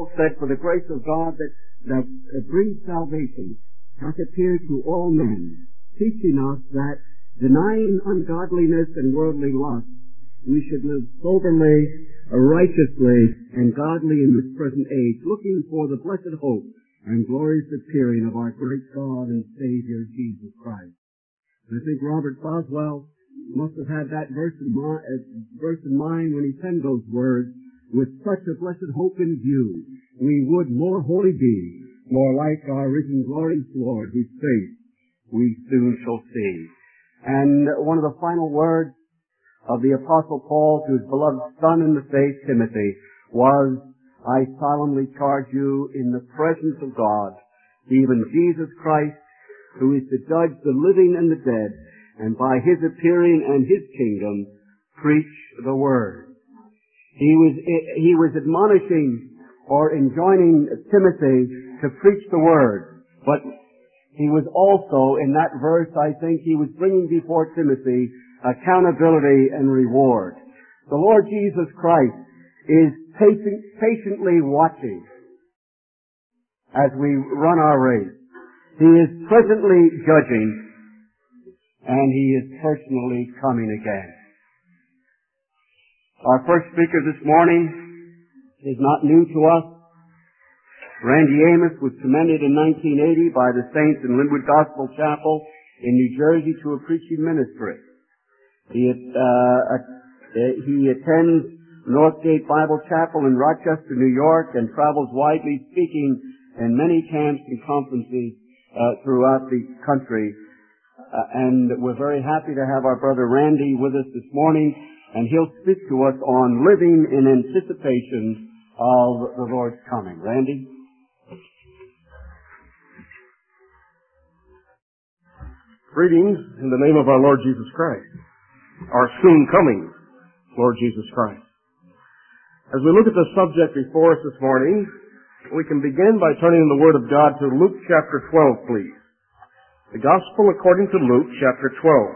said, "For the grace of God that brings salvation hath appeared to all men, teaching us that, denying ungodliness and worldly lust, we should live soberly, righteously, and godly in this present age, looking for the blessed hope and glorious appearing of our great God and Savior, Jesus Christ." And I think Robert Boswell must have had that verse in mind when he penned those words. "With such a blessed hope in view, we would more holy be, more like our risen glorious Lord, whose face we soon shall see." And one of the final words of the Apostle Paul to his beloved son in the faith, Timothy, was, "I solemnly charge you in the presence of God, even Jesus Christ, who is to judge the living and the dead, and by his appearing and his kingdom, preach the word." He was admonishing or enjoining Timothy to preach the word, but he was also, in that verse, I think, he was bringing before Timothy accountability and reward. The Lord Jesus Christ is patiently watching as we run our race. He is presently judging, and he is personally coming again. Our first speaker this morning is not new to us. Randy Amos was commended in 1980 by the saints in Linwood Gospel Chapel in New Jersey to a preaching ministry. He attends Northgate Bible Chapel in Rochester, New York, and travels widely speaking in many camps and conferences throughout the country. And we're very happy to have our brother Randy with us this morning, and he'll speak to us on living in anticipation of the Lord's coming. Randy? Greetings in the name of our Lord Jesus Christ, our soon coming Lord Jesus Christ. As we look at the subject before us this morning, we can begin by turning the Word of God to Luke chapter 12, please. The Gospel according to Luke chapter 12.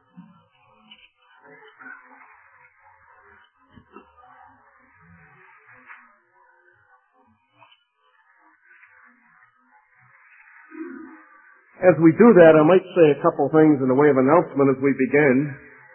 As we do that, I might say a couple things in the way of announcement as we begin.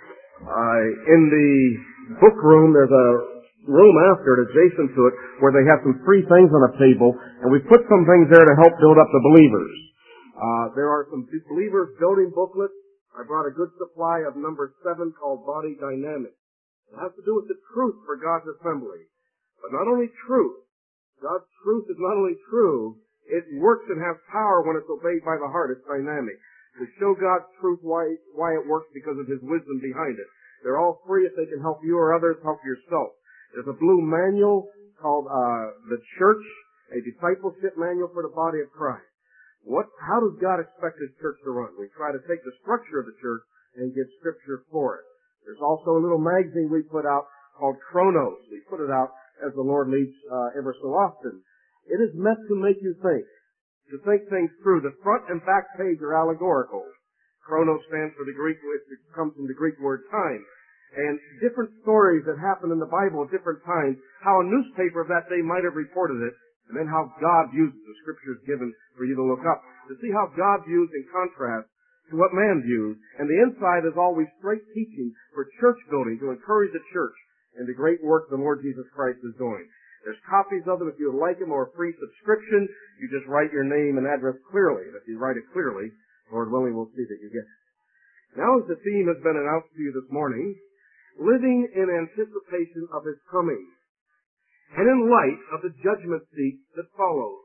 In the book room, there's a room after it, adjacent to it, where they have some free things on a table, and we put some things there to help build up the believers. There are some believers building booklets. I brought a good supply of number 7 called Body Dynamics. It has to do with the truth for God's assembly. But not only truth. God's truth is not only true, it works and has power when it's obeyed by the heart. It's dynamic. To show God's truth why it works because of His wisdom behind it. They're all free if they can help you or others, help yourself. There's a blue manual called The Church, a discipleship manual for the body of Christ. How does God expect His church to run? We try to take the structure of the church and give Scripture for it. There's also a little magazine we put out called Chronos. We put it out as the Lord leads ever so often. It is meant to make you think, to think things through. The front and back page are allegorical. Chronos stands for the Greek, it comes from the Greek word time. And different stories that happen in the Bible at different times, how a newspaper of that day might have reported it, and then how God views the Scriptures given for you to look up, to see how God views in contrast to what man views. And the inside is always straight teaching for church building, to encourage the church in the great work the Lord Jesus Christ is doing. There's copies of them if you would like them, or a free subscription. You just write your name and address clearly. And if you write it clearly, Lord willing, we'll see that you get it. Now, as the theme has been announced to you this morning, living in anticipation of His coming, and in light of the judgment seat that follows.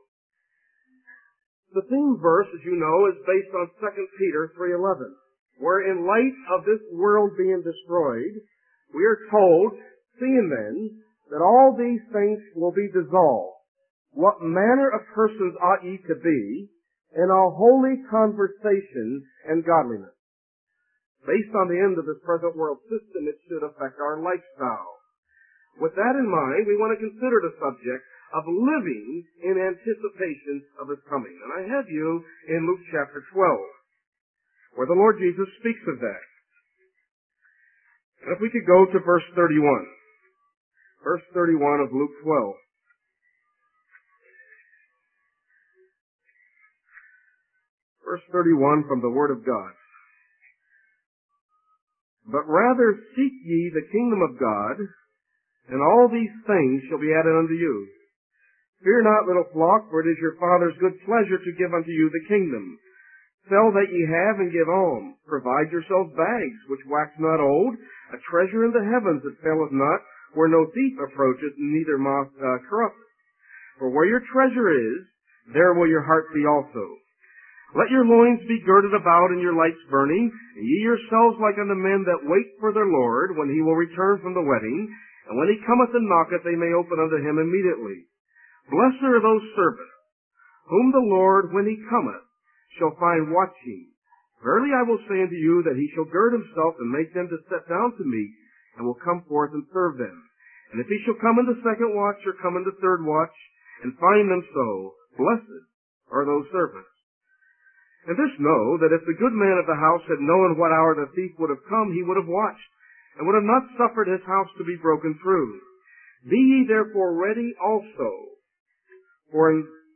The theme verse, as you know, is based on 2 Peter 3:11, where in light of this world being destroyed, we are told, seeing then, that all these things will be dissolved. What manner of persons ought ye to be in a holy conversation and godliness? Based on the end of this present world system, it should affect our lifestyle. With that in mind, we want to consider the subject of living in anticipation of His coming. And I have you in Luke chapter 12, where the Lord Jesus speaks of that. And if we could go to verse 31. Verse 31 of Luke 12. Verse 31 from the Word of God. But rather seek ye the kingdom of God, and all these things shall be added unto you. Fear not, little flock, for it is your Father's good pleasure to give unto you the kingdom. Sell that ye have, and give alms. Provide yourselves bags, which wax not old, a treasure in the heavens that faileth not, where no thief approacheth, neither moth corrupteth. For where your treasure is, there will your heart be also. Let your loins be girded about, and your lights burning, and ye yourselves like unto men that wait for their Lord, when he will return from the wedding, and when he cometh and knocketh, they may open unto him immediately. Blessed are those servants, whom the Lord, when he cometh, shall find watching. Verily I will say unto you, that he shall gird himself, and make them to sit down to meat, and will come forth and serve them. And if he shall come in the second watch, or come in the third watch, and find them so, blessed are those servants. And this know, that if the good man of the house had known what hour the thief would have come, he would have watched, and would have not suffered his house to be broken through. Be ye therefore ready also, for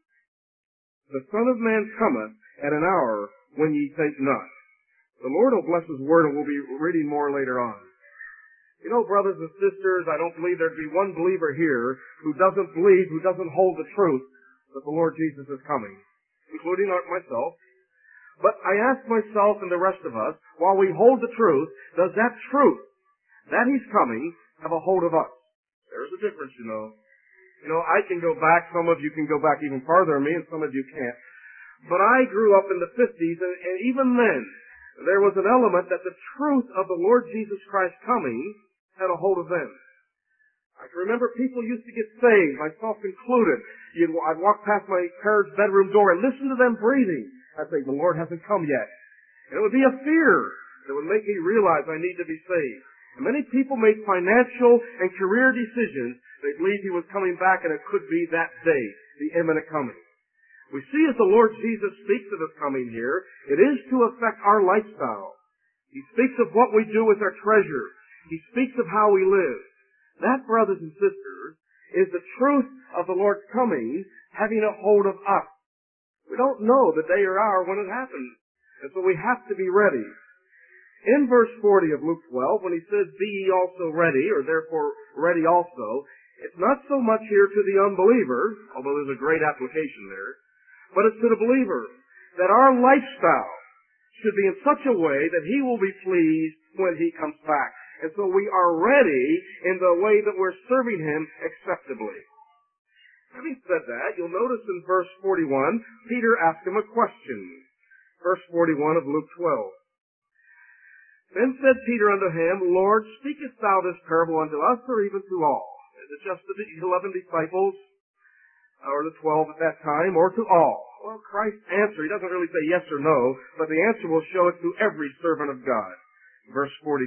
the Son of Man cometh at an hour when ye think not. The Lord will bless His Word, and we'll be reading more later on. You know, brothers and sisters, I don't believe there'd be one believer here who doesn't hold the truth that the Lord Jesus is coming, including myself. But I ask myself and the rest of us, while we hold the truth, does that truth that He's coming have a hold of us? There's a difference, you know. You know, I can go back, some of you can go back even farther than me, and some of you can't. But I grew up in the 50s, and even then, there was an element that the truth of the Lord Jesus Christ coming had a hold of them. I can remember people used to get saved, myself included. I'd walk past my parents' bedroom door and listen to them breathing. I'd say, the Lord hasn't come yet. And it would be a fear that would make me realize I need to be saved. And many people made financial and career decisions. They believed He was coming back, and it could be that day, the imminent coming. We see as the Lord Jesus speaks of His coming here, it is to affect our lifestyle. He speaks of what we do with our treasure. He speaks of how we live. That, brothers and sisters, is the truth of the Lord's coming having a hold of us. We don't know the day or hour when it happens, and so we have to be ready. In verse 40 of Luke 12, when he says, be ye also ready, or therefore ready also, it's not so much here to the unbeliever, although there's a great application there, but it's to the believer, that our lifestyle should be in such a way that He will be pleased when He comes back. And so we are ready in the way that we're serving Him acceptably. Having said that, you'll notice in verse 41, Peter asked him a question. Verse 41 of Luke 12. Then said Peter unto him, Lord, speakest thou this parable unto us, or even to all? Is it just to the 11 disciples, or the 12 at that time, or to all? Well, Christ's answer, He doesn't really say yes or no, but the answer will show it to every servant of God. Verse 42.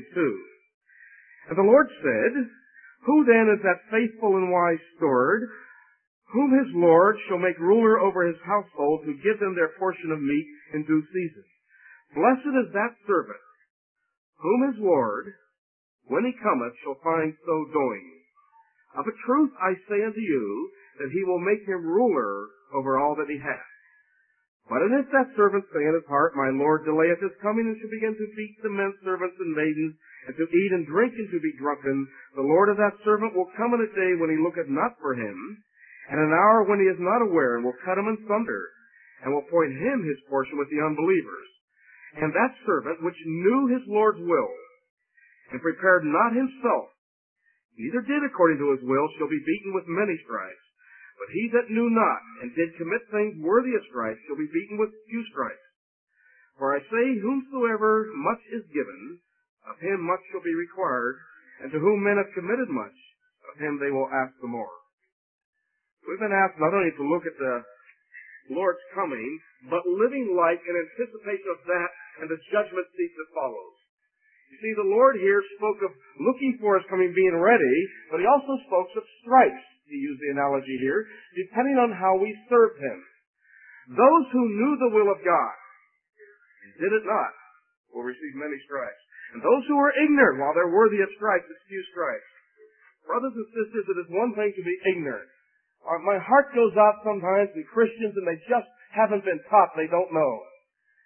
And the Lord said, Who then is that faithful and wise steward, whom his Lord shall make ruler over his household, to give them their portion of meat in due season? Blessed is that servant, whom his Lord, when He cometh, shall find so doing. Of a truth I say unto you, that He will make him ruler over all that he hath. But if that servant say in his heart, My Lord delayeth His coming, and shall begin to beat the men servants and maidens, and to eat and drink, and to be drunken, the Lord of that servant will come in a day when he looketh not for him, and an hour when he is not aware, and will cut him in sunder, and will appoint him his portion with the unbelievers. And that servant which knew his Lord's will, and prepared not himself, neither did according to his will, shall be beaten with many stripes. But he that knew not, and did commit things worthy of stripes, shall be beaten with few stripes. For I say, whomsoever much is given, of him much shall be required, and to whom men have committed much, of him they will ask the more. We've been asked not only to look at the Lord's coming, but living life in anticipation of that and the judgment seat that follows. You see, the Lord here spoke of looking for His coming, being ready, but He also spoke of stripes, to use the analogy here, depending on how we served Him. Those who knew the will of God and did it not will receive many stripes. And those who are ignorant, while they're worthy of stripes, it's few stripes. Brothers and sisters, it is one thing to be ignorant. My heart goes out sometimes to Christians, and they just haven't been taught, they don't know.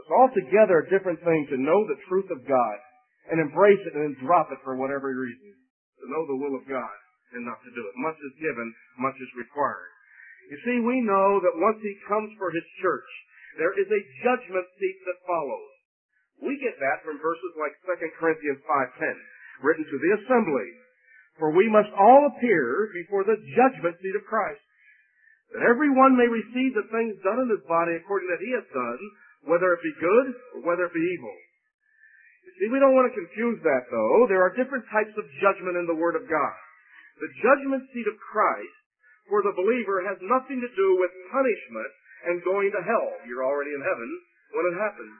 It's altogether a different thing to know the truth of God and embrace it and then drop it for whatever reason. To know the will of God and not to do it. Much is given, much is required. You see, we know that once He comes for His church, there is a judgment seat that follows. We get that from verses like 2 Corinthians 5:10, written to the assembly. For we must all appear before the judgment seat of Christ, that everyone may receive the things done in his body according that he has done, whether it be good or whether it be evil. You see, we don't want to confuse that, though. There are different types of judgment in the Word of God. The judgment seat of Christ for the believer has nothing to do with punishment and going to hell. You're already in heaven when it happens.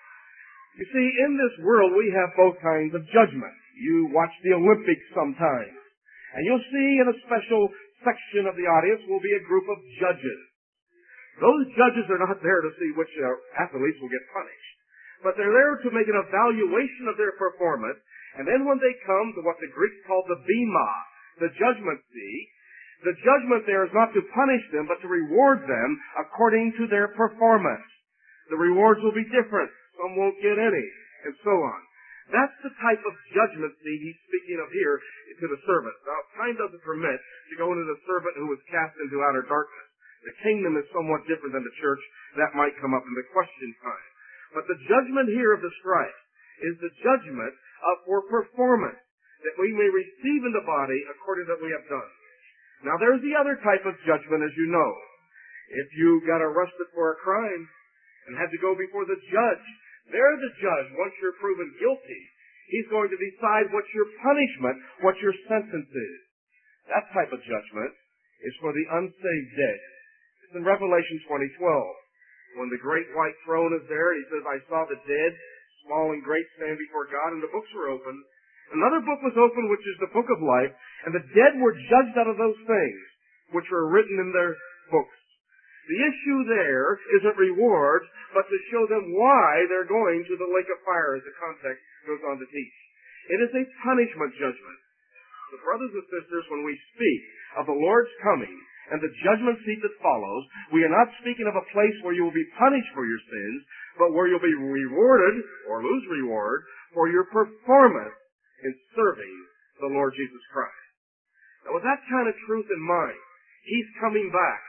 You see, in this world we have both kinds of judgment. You watch the Olympics sometimes, and you'll see in a special section of the audience will be a group of judges. Those judges are not there to see which athletes will get punished, but they're there to make an evaluation of their performance, and then when they come to what the Greeks call the bema, the judgment seat, the judgment there is not to punish them, but to reward them according to their performance. The rewards will be different. Some won't get any, and so on. That's the type of judgment seat he's speaking of here to the servant. Now, time doesn't permit to go into the servant who was cast into outer darkness. The kingdom is somewhat different than the church. That might come up in the question time. But the judgment here of the strife is the judgment for performance, that we may receive in the body according to what we have done. Now, there's the other type of judgment, as you know. If you got arrested for a crime and had to go before the judge, there the judge, once you're proven guilty, he's going to decide what your punishment, what your sentence is. That type of judgment is for the unsaved dead. It's in Revelation 20:12. When the great white throne is there, he says, I saw the dead, small and great, stand before God, and the books were open. Another book was opened, which is the book of life, and the dead were judged out of those things which were written in their books. The issue there isn't rewards, but to show them why they're going to the lake of fire, as the context goes on to teach. It is a punishment judgment. So brothers and sisters, when we speak of the Lord's coming and the judgment seat that follows, we are not speaking of a place where you will be punished for your sins, but where you'll be rewarded, or lose reward, for your performance in serving the Lord Jesus Christ. Now with that kind of truth in mind, He's coming back.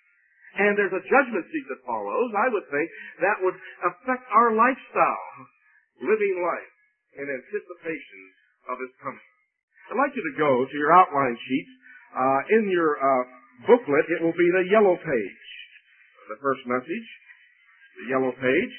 And there's a judgment seat that follows. I would think that would affect our lifestyle, living life in anticipation of His coming. I'd like you to go to your outline sheets. In your booklet, it will be the yellow page. The first message, the yellow page.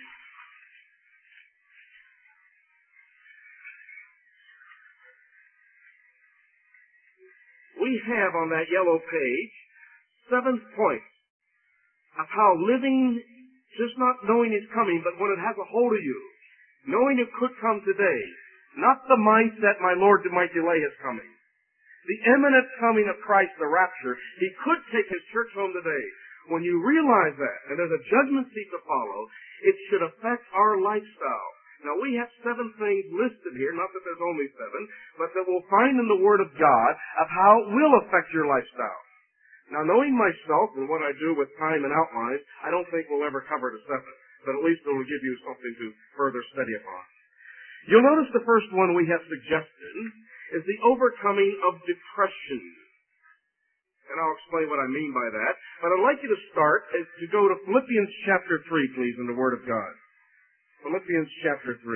We have on that yellow page 7 points of how living, just not knowing He's coming, but when it has a hold of you, knowing it could come today, not the mindset, my Lord might delay His coming. The imminent coming of Christ, the rapture, He could take His church home today. When you realize that, and there's a judgment seat to follow, it should affect our lifestyle. Now, we have 7 things listed here, not that there's only 7, but that we'll find in the Word of God of how it will affect your lifestyle. Now, knowing myself and what I do with time and outlines, I don't think we'll ever cover the 7, but at least it will give you something to further study upon. You'll notice the first one we have suggested is the overcoming of depression. And I'll explain what I mean by that. But I'd like you to start to go to Philippians chapter 3, please, in the Word of God. Philippians chapter 3.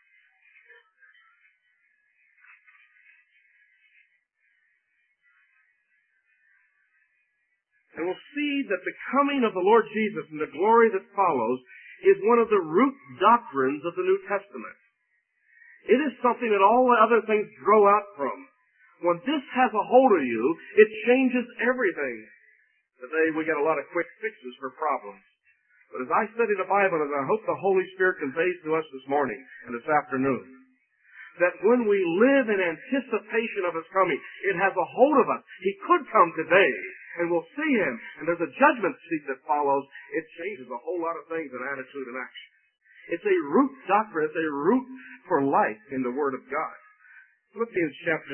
And we'll see that the coming of the Lord Jesus and the glory that follows is one of the root doctrines of the New Testament. It is something that all the other things grow out from. When this has a hold of you, it changes everything. Today we get a lot of quick fixes for problems. But as I study the Bible, and I hope the Holy Spirit conveys to us this morning and this afternoon, that when we live in anticipation of His coming, it has a hold of us. He could come today, and we'll see Him, and there's a judgment seat that follows. It changes a whole lot of things in attitude and action. It's a root doctrine. It's a root for life in the Word of God. Philippians chapter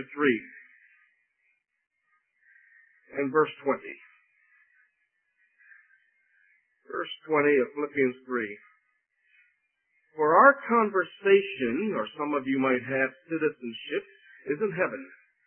3 and verse 20. Verse 20 of Philippians 3. For our conversation, or some of you might have citizenship, is in heaven,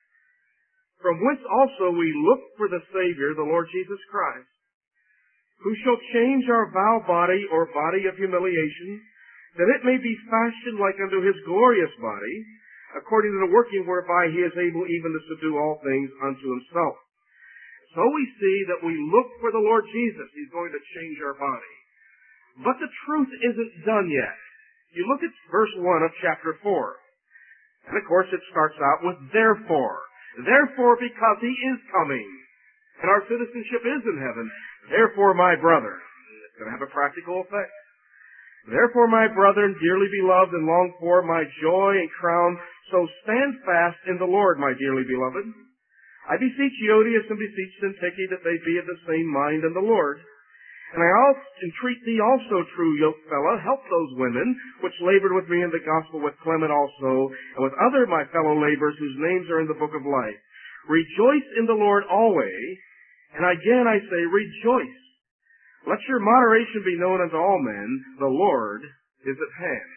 from whence also we look for the Savior, the Lord Jesus Christ, who shall change our vile body or body of humiliation, that it may be fashioned like unto his glorious body, according to the working whereby he is able even to subdue all things unto himself. So we see that we look for the Lord Jesus. He's going to change our body. But the truth isn't done yet. You look at verse 1 of chapter 4. And of course it starts out with therefore. Therefore, because he is coming, and our citizenship is in heaven, therefore, my brother. It's going to have a practical effect. Therefore, my brethren, dearly beloved and longed for, my joy and crown, so stand fast in the Lord, my dearly beloved. I beseech Euodias and beseech Syntyche that they be of the same mind in the Lord. And I entreat thee also, true yokefellow, help those women which labored with me in the gospel, with Clement also, and with other my fellow laborers whose names are in the book of life. Rejoice in the Lord always, and again I say, rejoice. Let your moderation be known unto all men, the Lord is at hand.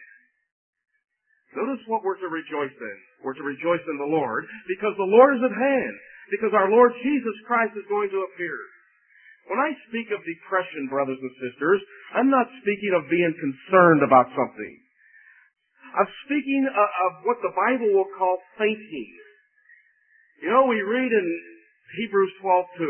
Notice what we're to rejoice in. We're to rejoice in the Lord, because the Lord is at hand, because our Lord Jesus Christ is going to appear. When I speak of depression, brothers and sisters, I'm not speaking of being concerned about something. I'm speaking of what the Bible will call fainting. You know, we read in Hebrews 12:2,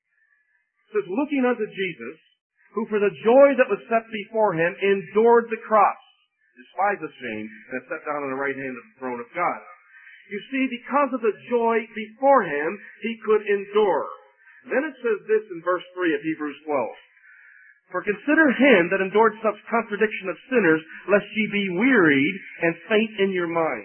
it says, looking unto Jesus, who for the joy that was set before him endured the cross, despised the shame, and is set down on the right hand of the throne of God. You see, because of the joy before him, he could endure. Then it says this in verse 3 of Hebrews 12. For consider him that endured such contradiction of sinners, lest ye be wearied and faint in your mind.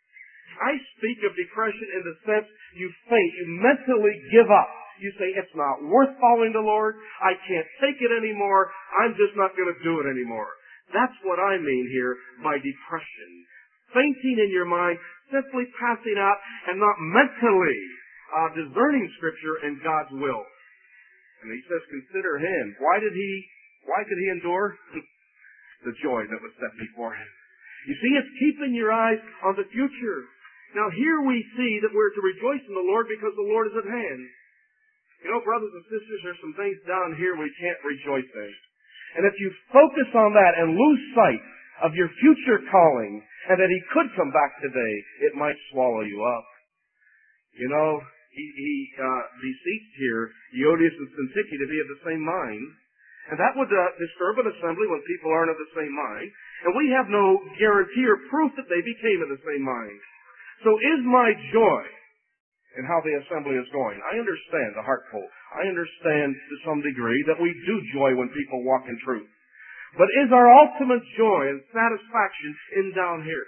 I speak of depression in the sense you faint, you mentally give up. You say, it's not worth following the Lord, I can't take it anymore, I'm just not going to do it anymore. That's what I mean here by depression. Fainting in your mind, simply passing out and not mentally discerning Scripture and God's will. And he says, consider him. Why could he endure? The joy that was set before him. You see, it's keeping your eyes on the future. Now here we see that we're to rejoice in the Lord because the Lord is at hand. You know, brothers and sisters, there's some things down here we can't rejoice in. And if you focus on that and lose sight of your future calling and that he could come back today, it might swallow you up. You know, he beseeched here Euodias and Syntyche to be of the same mind, and that would disturb an assembly when people aren't of the same mind, and we have no guarantee or proof that they became of the same mind. So is my joy in how the assembly is going? I understand the heart pull. I understand to some degree that we do joy when people walk in truth. But is our ultimate joy and satisfaction in down here?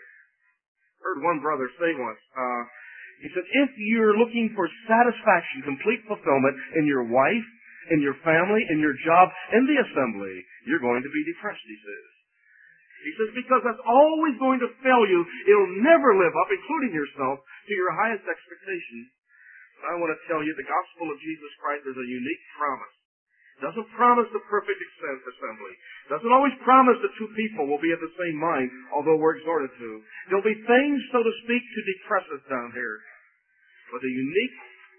I heard one brother say once, he said, if you're looking for satisfaction, complete fulfillment in your wife, in your family, in your job, in the assembly, you're going to be depressed, he says. He says, because that's always going to fail you. It'll never live up, including yourself, to your highest expectations. But I want to tell you, the gospel of Jesus Christ is a unique promise. It doesn't promise the perfect assembly. It doesn't always promise that two people will be of the same mind, although we're exhorted to. There'll be things, so to speak, to depress us down here. But the unique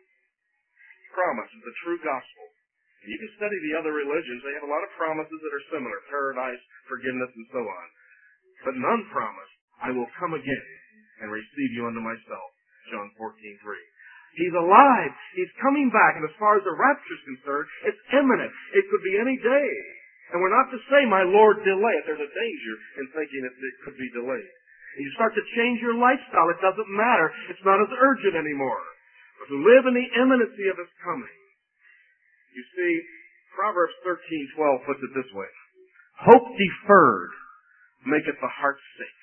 promise is the true gospel. You can study the other religions. They have a lot of promises that are similar. Paradise, forgiveness, and so on. But none promise, I will come again and receive you unto myself. John 14:3. He's alive. He's coming back. And as far as the rapture is concerned, it's imminent. It could be any day. And we're not to say, my Lord, delay it. There's a danger in thinking it could be delayed. And you start to change your lifestyle. It doesn't matter. It's not as urgent anymore. But to live in the imminency of his coming. You see, Proverbs 13:12 puts it this way. Hope deferred maketh the heart sick.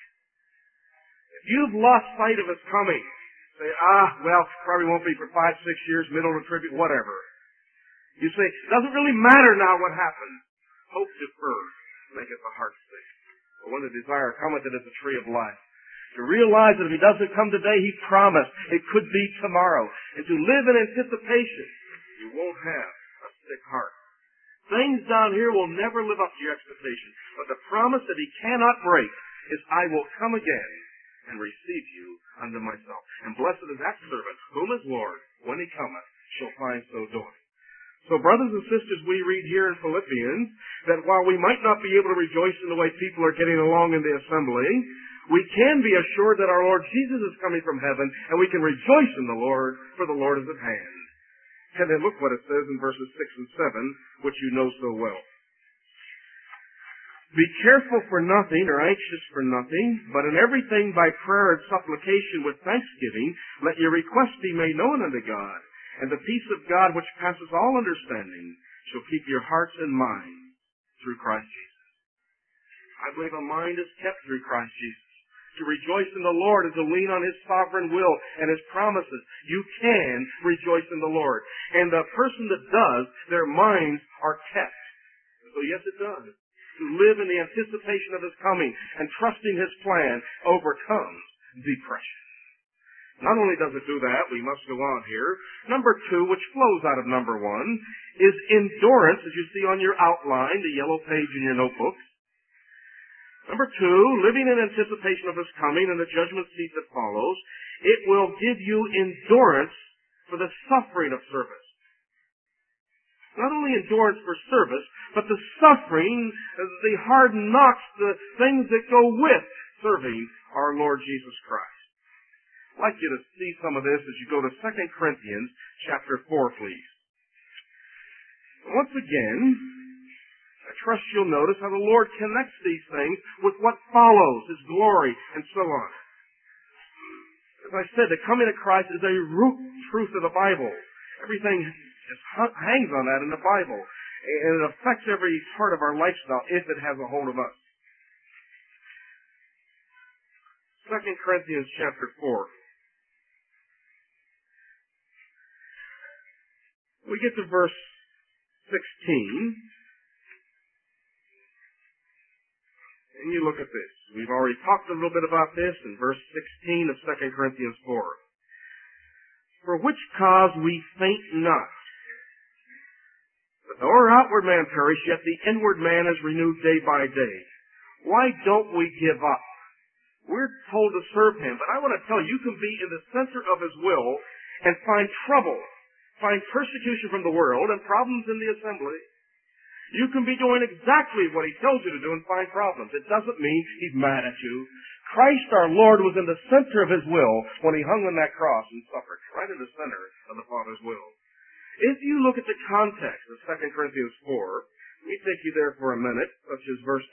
If you've lost sight of his coming, say, probably won't be for 5-6 years, middle of the tribute, whatever. You say, it doesn't really matter now what happens. Hope deferred maketh the heart sick. But when the desire cometh, it is a tree of life. To realize that if he doesn't come today, he promised it could be tomorrow. And to live in anticipation, you won't have a sick heart. Things down here will never live up to your expectation. But the promise that he cannot break is, I will come again and receive you unto myself. And blessed is that servant, whom his Lord, when he cometh, shall find so doing. So, brothers and sisters, we read here in Philippians that while we might not be able to rejoice in the way people are getting along in the assembly, we can be assured that our Lord Jesus is coming from heaven, and we can rejoice in the Lord, for the Lord is at hand. And then look what it says in verses 6 and 7, which you know so well. Be careful for nothing, or anxious for nothing, but in everything by prayer and supplication with thanksgiving, let your requests be made known unto God. And the peace of God, which passes all understanding, shall keep your hearts and minds through Christ Jesus. I believe a mind is kept through Christ Jesus. To rejoice in the Lord is to lean on His sovereign will and His promises. You can rejoice in the Lord. And the person that does, their minds are kept. So yes, it does. To live in the anticipation of His coming and trusting His plan overcomes depression. Not only does it do that, we must go on here. Number 2, which flows out of number 1, is endurance, as you see on your outline, the yellow page in your notebook. Number 2, living in anticipation of His coming and the judgment seat that follows, it will give you endurance for the suffering of service. Not only endurance for service, but the suffering, the hard knocks, the things that go with serving our Lord Jesus Christ. I'd like you to see some of this as you go to 2 Corinthians chapter 4, please. Once again, I trust you'll notice how the Lord connects these things with what follows, His glory, and so on. As I said, the coming of Christ is a root truth of the Bible. Everything hangs on that in the Bible. And it affects every part of our lifestyle if it has a hold of us. 2 Corinthians chapter 4. We get to verse 16. And you look at this. We've already talked a little bit about this in verse 16 of 2 Corinthians 4. For which cause we faint not. But though our outward man perish, yet the inward man is renewed day by day. Why don't we give up? We're told to serve Him, but I want to tell you, you can be in the center of His will and find trouble, find persecution from the world and problems in the assembly. You can be doing exactly what He tells you to do and find problems. It doesn't mean He's mad at you. Christ our Lord was in the center of His will when He hung on that cross and suffered, right in the center of the Father's will. If you look at the context of 2 Corinthians 4, let me take you there for a minute, such as verse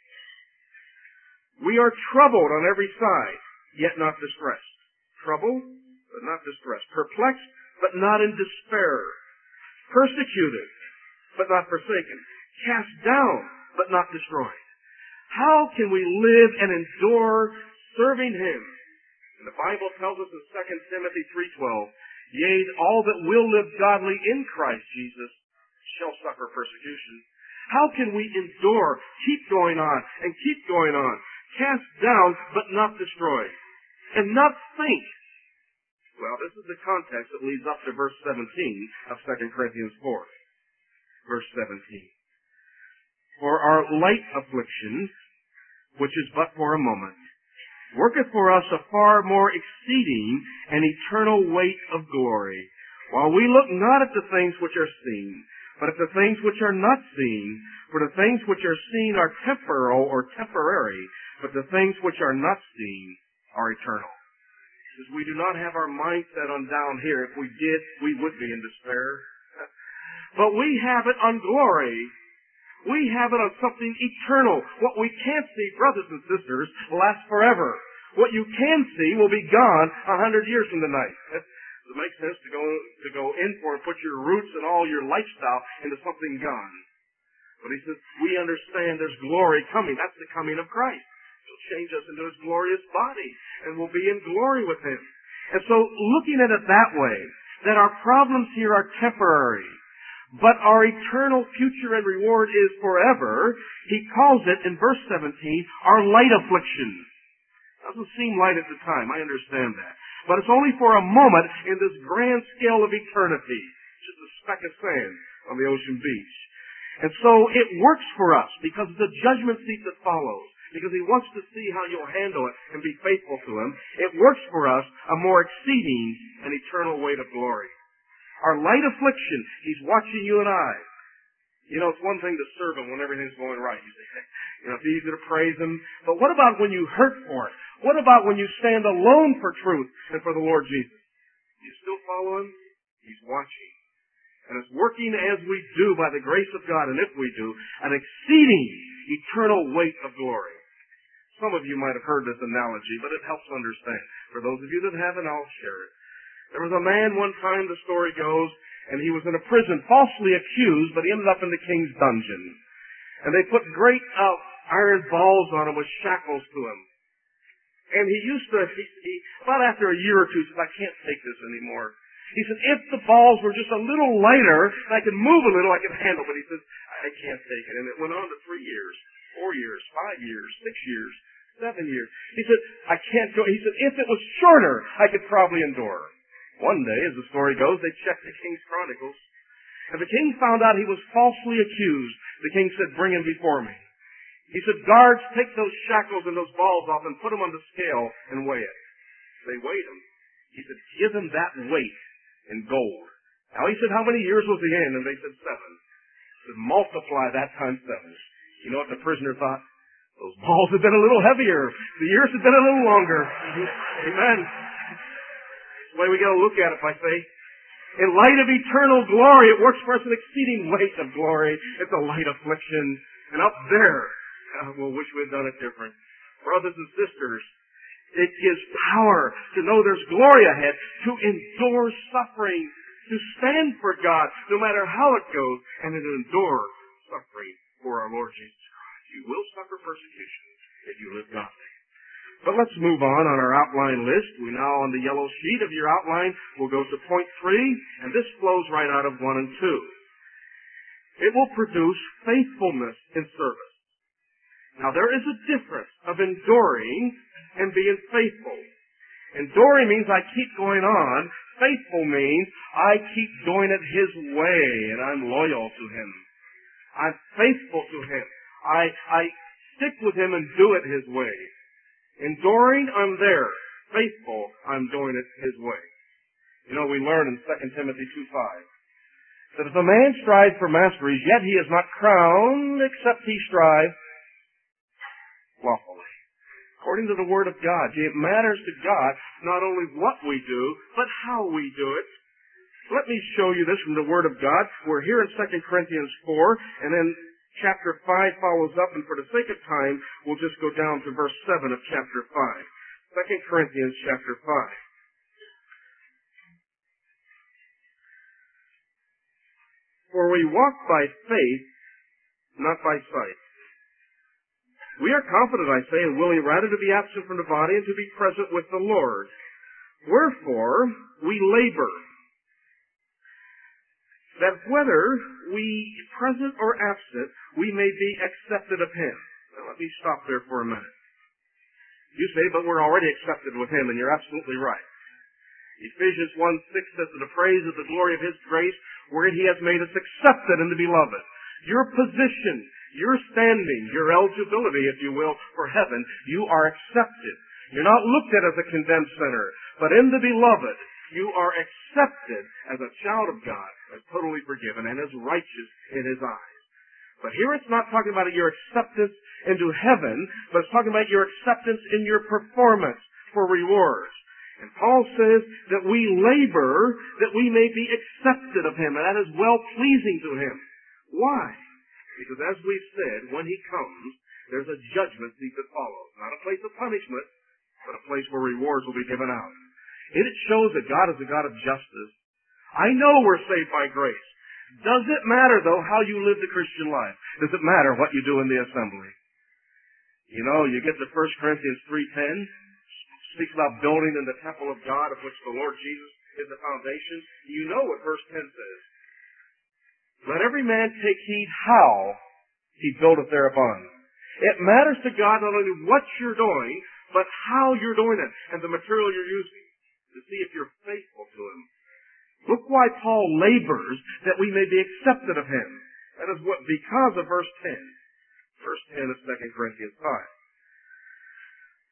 8. We are troubled on every side, yet not distressed. Troubled, but not distressed. Perplexed, but not in despair. Persecuted, but not forsaken. Cast down, but not destroyed. How can we live and endure serving Him? And the Bible tells us in 2 Timothy 3:12, yea, all that will live godly in Christ Jesus shall suffer persecution. How can we endure, keep going on, and keep going on, cast down, but not destroyed, and not think? Well, this is the context that leads up to verse 17 of 2 Corinthians 4. Verse 17. For our light affliction, which is but for a moment, worketh for us a far more exceeding and eternal weight of glory, while we look not at the things which are seen, but at the things which are not seen. For the things which are seen are temporal or temporary, but the things which are not seen are eternal. Because we do not have our mindset on down here. If we did, we would be in despair. But we have it on glory. We have it on something eternal. What we can't see, brothers and sisters, lasts forever. What you can see will be gone 100 years from tonight. Does it make sense to go in for and put your roots and all your lifestyle into something gone? But he says, we understand there's glory coming. That's the coming of Christ. He'll change us into His glorious body, and we'll be in glory with Him. And so, looking at it that way, that our problems here are temporary, but our eternal future and reward is forever, he calls it, in verse 17, our light affliction. Doesn't seem light at the time, I understand that. But it's only for a moment in this grand scale of eternity. Just a speck of sand on the ocean beach. And so it works for us because of the judgment seat that follows. because He wants to see how you'll handle it and be faithful to Him. It works for us a more exceeding and eternal weight of glory. Our light affliction, He's watching you and I. You know, it's one thing to serve Him when everything's going right. You say, you know, it's easy to praise Him. But what about when you hurt for it? What about when you stand alone for truth and for the Lord Jesus? Do you still follow Him? He's watching. And it's working as we do by the grace of God, and if we do, an exceeding eternal weight of glory. Some of you might have heard this analogy, but it helps understand. For those of you that haven't, I'll share it. There was a man one time, the story goes, and he was in a prison falsely accused, but he ended up in the king's dungeon. And they put great iron balls on him with shackles to him. And he used to, about after a year or two, said, I can't take this anymore. He said, if the balls were just a little lighter, and I could move a little, I could handle. But he says, I can't take it. And it went on to 3 years, 4 years, 5 years, 6 years, 7 years. He said, I can't go. He said, if it was shorter, I could probably endure. One day, as the story goes, they checked the king's chronicles. And the king found out he was falsely accused. The king said, bring him before me. He said, guards, take those shackles and those balls off and put them on the scale and weigh it. They weighed him. He said, give him that weight in gold. Now he said, how many years was he in? And they said 7. He said, multiply that times 7. You know what the prisoner thought? Those balls had been a little heavier. The years had been a little longer. Amen. That's the way we got to look at it by faith. In light of eternal glory, it works for us an exceeding weight of glory. It's a light affliction. And up there, we'll wish we had done it different. Brothers and sisters, it gives power to know there's glory ahead, to endure suffering, to stand for God, no matter how it goes, and to endure suffering for our Lord Jesus Christ. You will suffer persecution if you live godly. But let's move on our outline list. We're now on the yellow sheet of your outline. We'll go to point 3, and this flows right out of 1 and 2. It will produce faithfulness in service. Now, there is a difference of enduring and being faithful. Enduring means I keep going on. Faithful means I keep doing it His way, and I'm loyal to Him. I'm faithful to Him. I stick with Him and do it His way. Enduring, I'm there. Faithful, I'm doing it His way. You know, we learn in 2 Timothy 2:5 that if a man strive for masteries, yet he is not crowned, except he strive lawfully. According to the Word of God. It matters to God not only what we do, but how we do it. Let me show you this from the Word of God. We're here in 2 Corinthians 4, and then chapter 5 follows up, and for the sake of time, we'll just go down to verse 7 of chapter 5. 2 Corinthians chapter 5. For we walk by faith, not by sight. We are confident, I say, and willing rather to be absent from the body and to be present with the Lord. Wherefore, we labor, that whether we present or absent, we may be accepted of Him. Now, let me stop there for a minute. You say, but we're already accepted with Him, and you're absolutely right. Ephesians 1:6 says, to the praise of the glory of His grace, wherein He has made us accepted in the Beloved. Your position, your standing, your eligibility, if you will, for heaven, you are accepted. You're not looked at as a condemned sinner, but in the Beloved, you are accepted as a child of God, as totally forgiven, and as righteous in His eyes. But here it's not talking about your acceptance into heaven, but it's talking about your acceptance in your performance for rewards. And Paul says that we labor that we may be accepted of Him, and that is well-pleasing to Him. Why? Because as we've said, when He comes, there's a judgment seat that follows. Not a place of punishment, but a place where rewards will be given out. And it shows that God is a God of justice. I know we're saved by grace. Does it matter, though, how you live the Christian life? Does it matter what you do in the assembly? You know, you get to 1 Corinthians 3:10, speaks about building in the temple of God, of which the Lord Jesus is the foundation. You know what verse 10 says. Let every man take heed how he buildeth thereupon. It matters to God not only what you're doing, but how you're doing it, and the material you're using, to see if you're faithful to Him. Look why Paul labors that we may be accepted of Him. That is what, because of verse 10. Verse 10 of 2 Corinthians 5.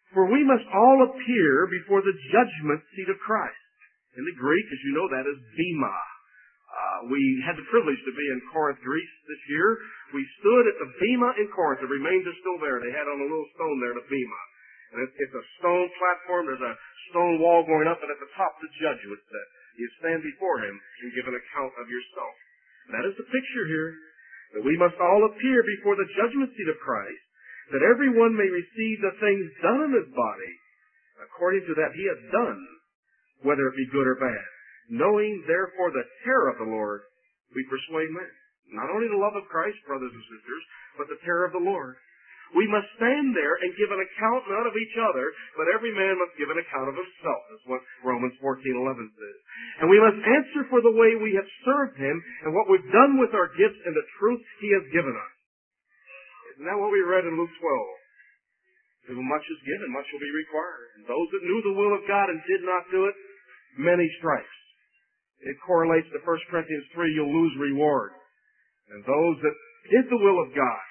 For we must all appear before the judgment seat of Christ. In the Greek, as you know, that is bema. We had the privilege to be in Corinth, Greece this year. We stood at the bema in Corinth. The remains are still there. They had on a little stone there, the bema. And it's a stone platform. There's a stone wall going up, and at the top the judge would sit. You stand before him and give an account of yourself. That is the picture here. That we must all appear before the judgment seat of Christ, that everyone may receive the things done in his body, according to that he has done, whether it be good or bad. Knowing, therefore, the terror of the Lord, we persuade men. Not only the love of Christ, brothers and sisters, but the terror of the Lord. We must stand there and give an account not of each other, but every man must give an account of himself. That's what Romans 14:11 says. And we must answer for the way we have served him and what we've done with our gifts and the truth he has given us. Isn't that what we read in Luke 12? To whom much is given, much will be required. And those that knew the will of God and did not do it, many stripes. It correlates to 1 Corinthians 3, you'll lose reward. And those that did the will of God,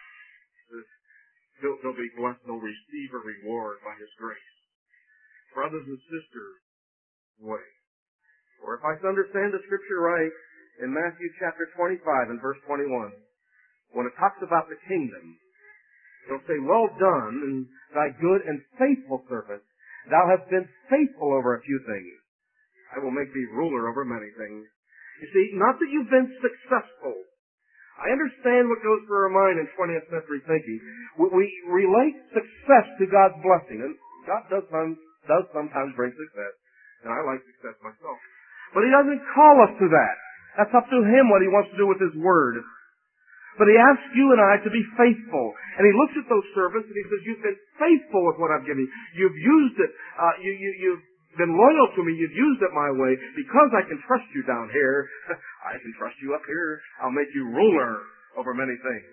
they'll be blessed, they'll receive a reward by his grace. Brothers and sisters, wait. Or if I understand the scripture right, in Matthew chapter 25 and verse 21, when it talks about the kingdom, it'll say, well done, thy good and faithful servant. Thou hast been faithful over a few things. I will make thee ruler over many things. You see, not that you've been successful. I understand what goes through our mind in 20th century thinking. We relate success to God's blessing, and God does sometimes bring success, and I like success myself. But he doesn't call us to that. That's up to him what he wants to do with his word. But he asks you and I to be faithful. And he looks at those servants and he says, you've been faithful with what I've given you. You've used it. You've been loyal to me. You've used it my way. Because I can trust you down here, I can trust you up here. I'll make you ruler over many things.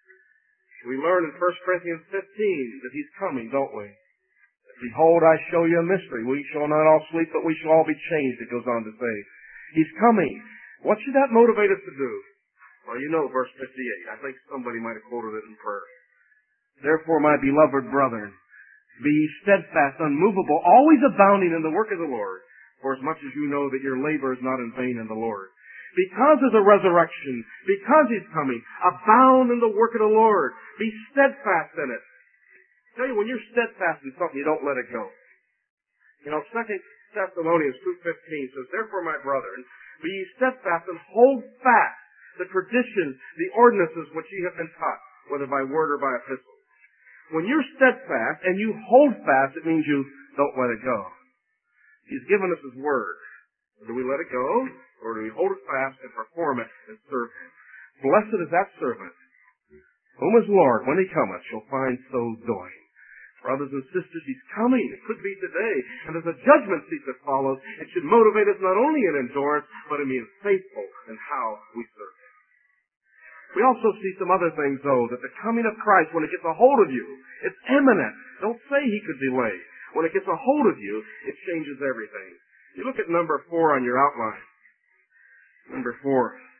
We learn in 1 Corinthians 15 that he's coming, don't we? Behold, I show you a mystery. We shall not all sleep, but we shall all be changed, it goes on to say. He's coming. What should that motivate us to do? Well, you know verse 58. I think somebody might have quoted it in prayer. Therefore, my beloved brethren, be ye steadfast, unmovable, always abounding in the work of the Lord, for as much as you know that your labor is not in vain in the Lord. Because of the resurrection, because he's coming, abound in the work of the Lord. Be steadfast in it. I tell you, when you're steadfast in something, you don't let it go. You know, 2 Thessalonians 2:15 says, therefore, my brethren, be ye steadfast and hold fast the traditions, the ordinances which ye have been taught, whether by word or by epistle. When you're steadfast and you hold fast, it means you don't let it go. He's given us his word. Do we let it go, or do we hold it fast and perform it and serve him? Blessed is that servant, whom his Lord, when he cometh, shall find so doing. Brothers and sisters, he's coming. It could be today. And there's a judgment seat that follows. It should motivate us not only in endurance, but in being faithful in how we serve him. We also see some other things, though, that the coming of Christ, when it gets a hold of you, it's imminent. Don't say he could delay. When it gets a hold of you, it changes everything. You look at number 4 on your outline. Number 4.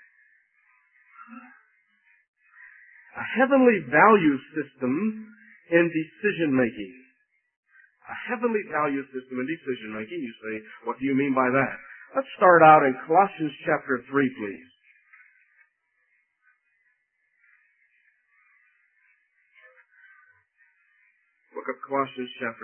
A heavenly value system in decision-making. A heavenly value system in decision-making. You say, what do you mean by that? Let's start out in Colossians chapter 3, please. Book of Colossians chapter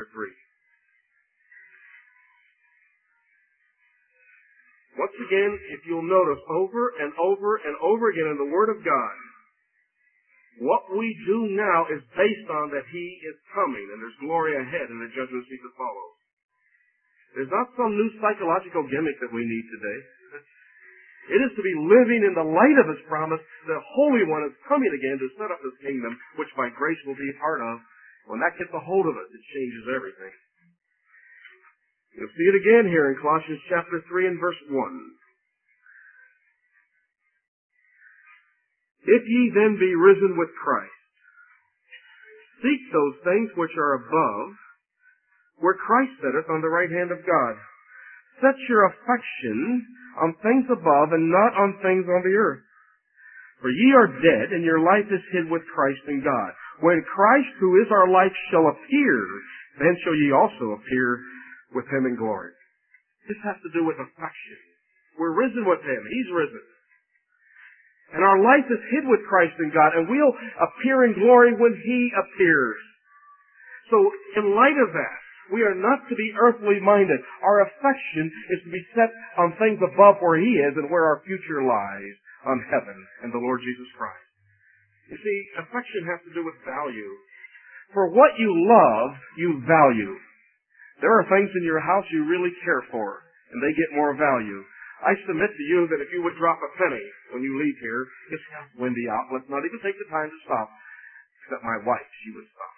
3. Once again, if you'll notice over and over and over again in the Word of God, what we do now is based on that he is coming, and there's glory ahead and the judgment seat that follows. There's not some new psychological gimmick that we need today. It is to be living in the light of his promise. The Holy One is coming again to set up his kingdom, which by grace we'll be a part of. When that gets a hold of us, it changes everything. You'll see it again here in Colossians chapter 3 and verse 1. If ye then be risen with Christ, seek those things which are above, where Christ sitteth on the right hand of God. Set your affection on things above and not on things on the earth. For ye are dead, and your life is hid with Christ in God. When Christ, who is our life, shall appear, then shall ye also appear with him in glory. This has to do with affection. We're risen with him. He's risen. And our life is hid with Christ in God, and we'll appear in glory when he appears. So, in light of that, we are not to be earthly minded. Our affection is to be set on things above where he is and where our future lies, on heaven and the Lord Jesus Christ. You see, affection has to do with value. For what you love, you value. There are things in your house you really care for, and they get more value. I submit to you that if you would drop a penny when you leave here, it's windy out, let's not even take the time to stop. Except my wife, she would stop.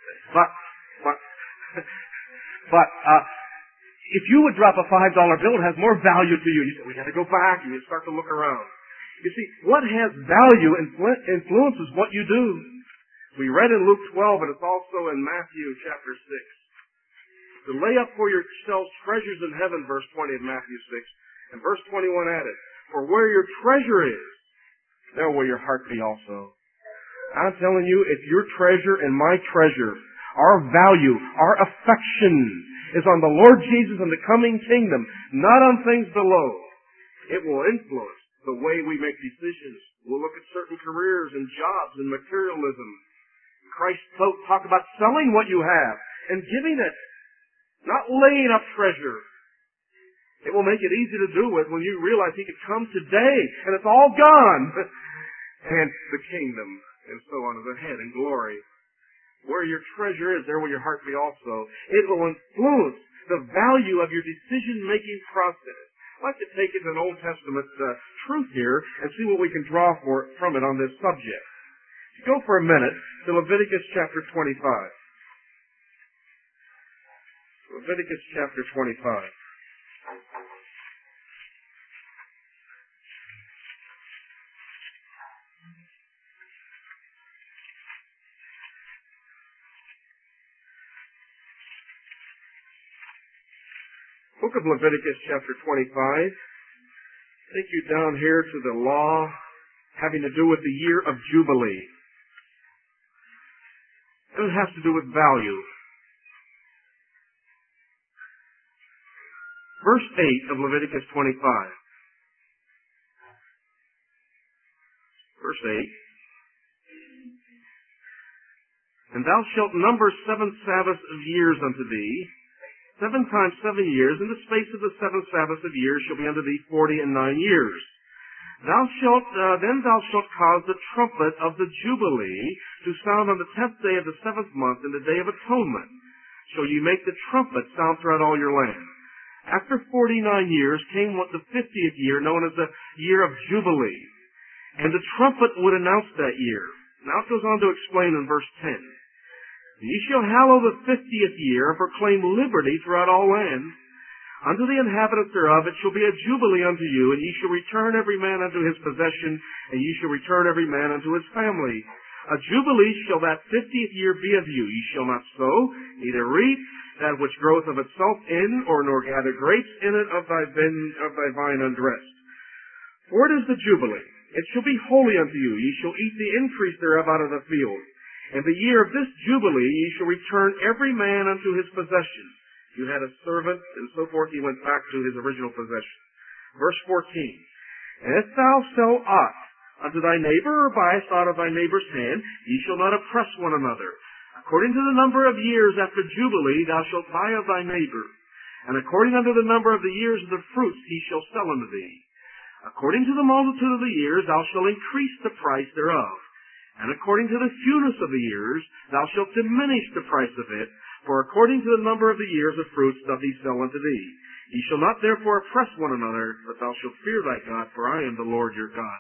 But if you would drop a $5 bill, it has more value to you. You say, we got to go back, and you start to look around. You see, what has value influences what you do. We read in Luke 12, and it's also in Matthew chapter 6. To lay up for yourselves treasures in heaven, verse 20 of Matthew 6, and verse 21 added, for where your treasure is, there will your heart be also. I'm telling you, if your treasure and my treasure, our value, our affection is on the Lord Jesus and the coming kingdom, not on things below, it will influence the way we make decisions. We'll look at certain careers and jobs and materialism. Christ talked about selling what you have and giving it, not laying up treasure. It will make it easy to do it when you realize he could come today and it's all gone. And the kingdom and so on is ahead in glory. Where your treasure is, there will your heart be also. It will influence the value of your decision-making process. I'd like to take it an Old Testament truth here and see what we can draw from it on this subject. Go for a minute to Leviticus chapter 25. Leviticus chapter 25. Book of Leviticus chapter 25. Take you down here to the law having to do with the year of Jubilee. It has to do with value. Verse 8 of Leviticus 25. Verse 8. And thou shalt number 7 Sabbaths of years unto thee. 7 times 7 years, in the space of the 7 Sabbaths of years shall be unto thee 40 and 9 years. Then thou shalt cause the trumpet of the Jubilee to sound on the 10th day of the 7th month in the day of atonement. So ye make the trumpet sound throughout all your land. After 49 years came what the 50th year, known as the year of Jubilee. And the trumpet would announce that year. Now it goes on to explain in verse 10. Ye shall hallow the 50th year and proclaim liberty throughout all land. Unto the inhabitants thereof it shall be a jubilee unto you, and ye shall return every man unto his possession, and ye shall return every man unto his family. A jubilee shall that 50th year be of you. Ye shall not sow, neither reap that which groweth of itself in, or nor gather grapes in it of thy vine undressed. For it is the jubilee. It shall be holy unto you. Ye shall eat the increase thereof out of the field. In the year of this jubilee ye shall return every man unto his possession. You had a servant, and so forth, he went back to his original possession. Verse 14. And if thou sell aught unto thy neighbor, or buyest aught of thy neighbor's hand, ye shall not oppress one another. According to the number of years after Jubilee thou shalt buy of thy neighbor. And according unto the number of the years of the fruits he shall sell unto thee. According to the multitude of the years thou shalt increase the price thereof. And according to the fewness of the years thou shalt diminish the price of it. For according to the number of the years of fruits doth he sell unto thee. Ye shall not therefore oppress one another, but thou shalt fear thy God, for I am the Lord your God.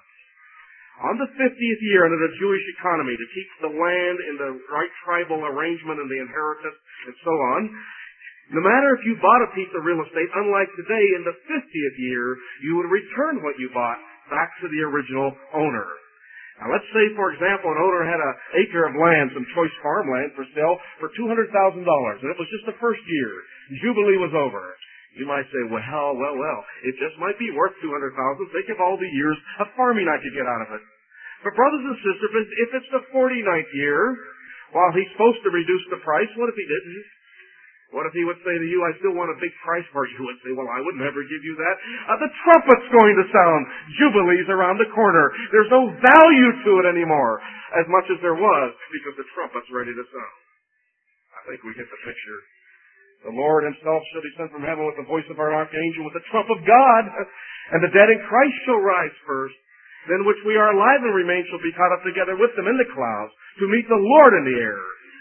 On the 50th year under the Jewish economy, to keep the land in the right tribal arrangement and the inheritance and so on, no matter if you bought a piece of real estate, unlike today, in the 50th year, you would return what you bought back to the original owner. Now let's say, for example, an owner had an acre of land, some choice farmland for sale for $200,000, and it was just the first year. Jubilee was over. You might say, well, it just might be worth $200,000. Think of all the years of farming I could get out of it. But brothers and sisters, if it's the 49th year, while he's supposed to reduce the price, what if he didn't? What if he would say to you, I still want a big price for it? You would say, well, I would never give you that. The trumpet's going to sound. Jubilee's around the corner. There's no value to it anymore, as much as there was, because the trumpet's ready to sound. I think we get the picture. The Lord himself shall descend from heaven with the voice of our archangel, with the trump of God, and the dead in Christ shall rise first. Then which we are alive and remain shall be caught up together with them in the clouds to meet the Lord in the air.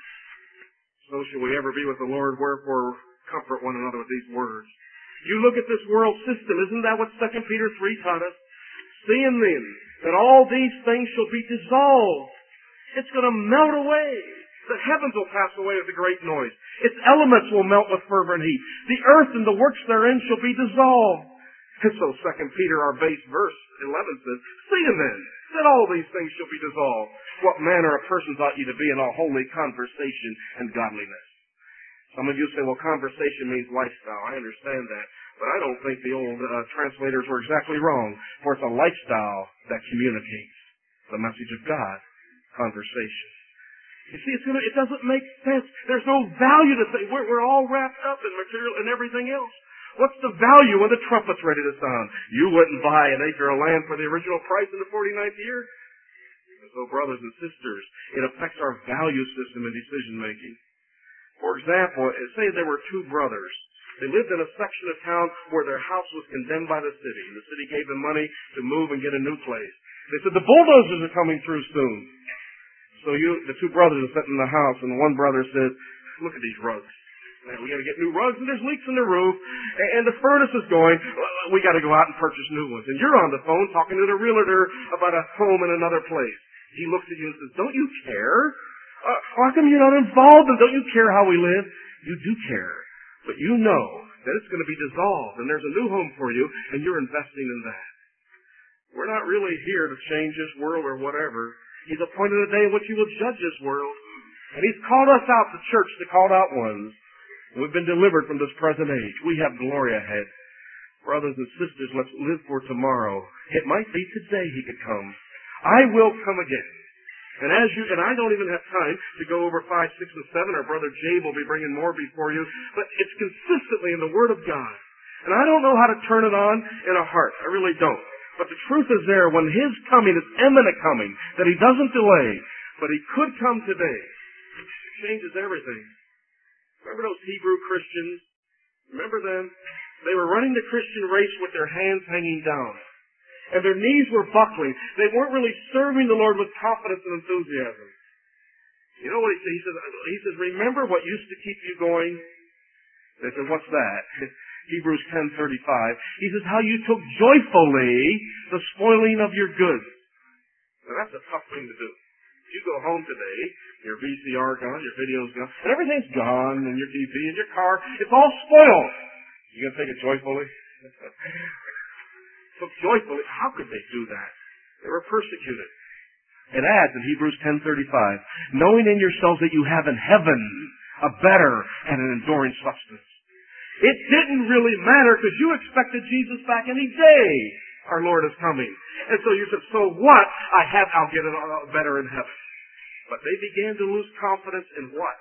So shall we ever be with the Lord, wherefore comfort one another with these words. You look at this world system, isn't that what 2 Peter 3 taught us? Seeing then that all these things shall be dissolved. It's going to melt away. The heavens will pass away with a great noise. Its elements will melt with fervent heat. The earth and the works therein shall be dissolved. And so 2 Peter, our base verse 11 says, seeing then that all these things shall be dissolved, what manner of persons ought ye to be in all holy conversation and godliness? Some of you say, well, conversation means lifestyle. I understand that. But I don't think the old translators were exactly wrong, for it's a lifestyle that communicates the message of God. Conversation. You see, it doesn't make sense. There's no value to say, we're all wrapped up in material and everything else. What's the value when the trumpet's ready to sound? You wouldn't buy an acre of land for the original price in the 49th year. So, brothers and sisters, it affects our value system and decision making. For example, say there were two brothers. They lived in a section of town where their house was condemned by the city. The city gave them money to move and get a new place. They said, the bulldozers are coming through soon. So the two brothers are sitting in the house, and one brother says, look at these rugs. Man, we got to get new rugs, and there's leaks in the roof, and the furnace is going. We got to go out and purchase new ones. And you're on the phone talking to the realtor about a home in another place. He looks at you and says, don't you care? How come you're not involved, and don't you care how we live? You do care, but you know that it's going to be dissolved, and there's a new home for you, and you're investing in that. We're not really here to change this world or whatever. He's appointed a day in which he will judge this world. And he's called us out, the church, the called out ones. And we've been delivered from this present age. We have glory ahead. Brothers and sisters, let's live for tomorrow. It might be today he could come. I will come again. And I don't even have time to go over 5, 6, and 7. Our brother Jay will be bringing more before you. But it's consistently in the Word of God. And I don't know how to turn it on in a heart. I really don't. But the truth is there, when his coming is imminent coming, that he doesn't delay, but he could come today. It changes everything. Remember those Hebrew Christians? Remember them? They were running the Christian race with their hands hanging down. And their knees were buckling. They weren't really serving the Lord with confidence and enthusiasm. You know what he said? He says, remember what used to keep you going? They said, what's that? Hebrews 10:35. He says, how you took joyfully the spoiling of your goods. Now that's a tough thing to do. If you go home today, your VCR gone, your video's gone, and everything's gone, and your TV and your car, it's all spoiled. You gonna take it joyfully? Took joyfully. How could they do that? They were persecuted. It adds in Hebrews 10:35, knowing in yourselves that you have in heaven a better and an enduring substance. It didn't really matter because you expected Jesus back any day. Our Lord is coming. And so you said, so what? I'll get it better in heaven. But they began to lose confidence in what?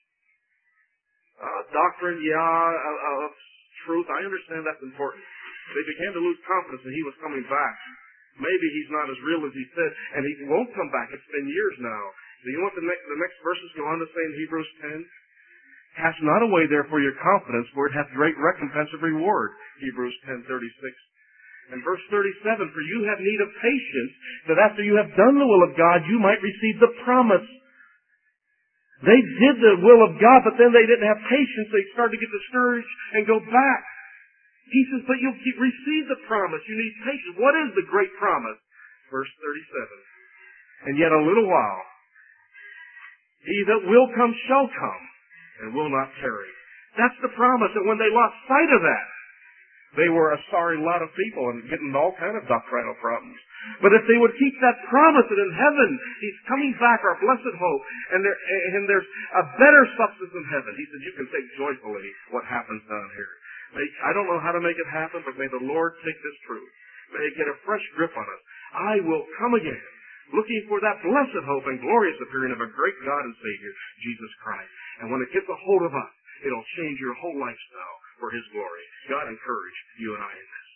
Doctrine, truth. I understand that's important. They began to lose confidence that he was coming back. Maybe he's not as real as he said, and he won't come back. It's been years now. Do you know what the next verses go on to say in Hebrews 10? Cast not away therefore your confidence, for it hath great recompense of reward. Hebrews 10:36. And verse 37, for you have need of patience, that after you have done the will of God, you might receive the promise. They did the will of God, but then they didn't have patience. They started to get discouraged and go back. He says, but you'll receive the promise. You need patience. What is the great promise? Verse 37. And yet a little while, he that will come shall come, and will not tarry. That's the promise. And when they lost sight of that, they were a sorry lot of people and getting all kind of doctrinal problems. But if they would keep that promise that in heaven, he's coming back, our blessed hope, and there's a better substance in heaven. He said, you can take joyfully what happens down here. I don't know how to make it happen, but may the Lord take this truth. May it get a fresh grip on us. I will come again, looking for that blessed hope and glorious appearing of a great God and Savior, Jesus Christ. And when it gets a hold of us, It'll change your whole lifestyle for His glory. God encourage you and I in this.